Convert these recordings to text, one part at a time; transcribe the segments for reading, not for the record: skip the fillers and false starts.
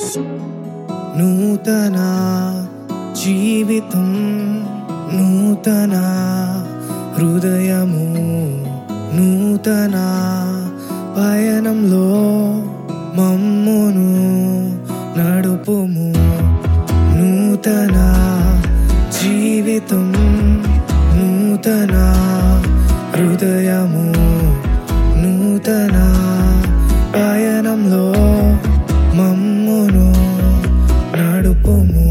నూతన జీవితం నూతన హృదయము నూతన పయనంలో మమ్మును నడుపుము నూతన జీవితం నూతన హృదయము నూతన పయనంలో మమ్మును నడుపుము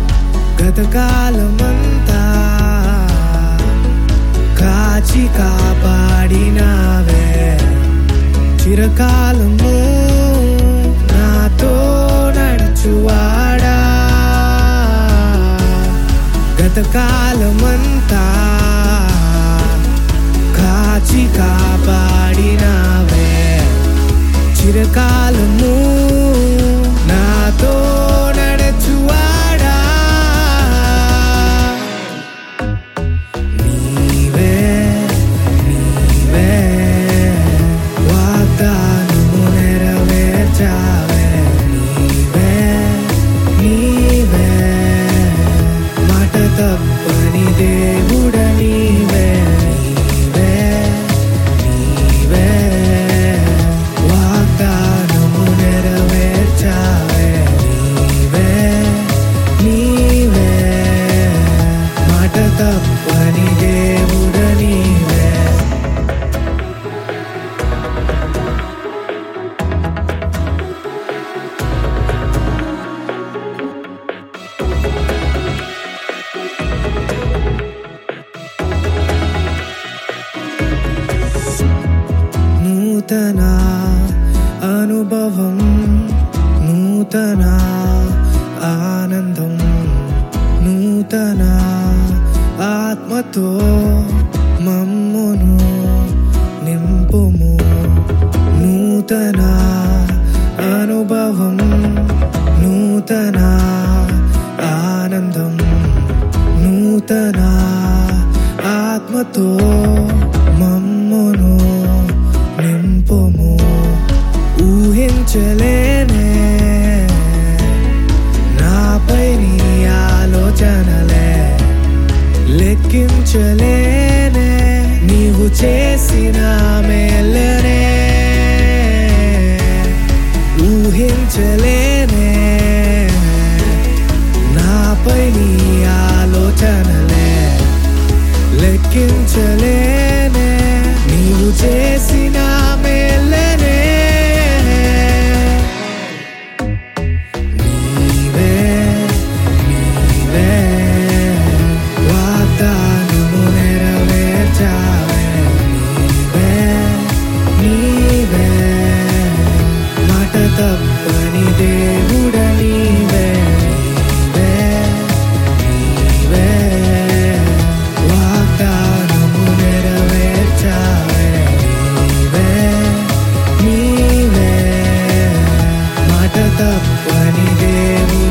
గతకాలమంతా కాచి కాపాడినావే చిరకాలము నాతో నడుచువాడా గతకాలమంతా కాచి కాపాడినావే చిరకాలము నాతో నడుచువాడా నీవే నీవే వాగ్దానము నెరవేర్చావే నీవే నీవే మాట తప్పని దేవుడ నీవే నీవే నీవే వాగ్దానము నెరవేర్చావే నీవే నీవే మాట తప్పని దేవుడ నీవే నూతన అనుభవం నూతన ఆనందం నూతన ఆత్మతో మమ్మును నింపుము నూతన అనుభవం నూతన ఆనందం నూతన ఆత్మతో మమ్మును నింపుము ఊహించలేనే నాపై నీ ఆలోచనలే లెక్కించలేనే నీవు చేసిన మేలనే ఊహించలేనే నాపై నీ ఆలోచనలే లెక్కించలేనే నీవు చేసిన మేలనే నీవే నీవే వాగ్దానము నెరవేర్చావే నీవే నీవే మాట తప్పని దేవుడ నీవే నీవే నీవే వాగ్దానము నెరవేర్చావే నీవే నీవే మాట తప్పని దేవుడ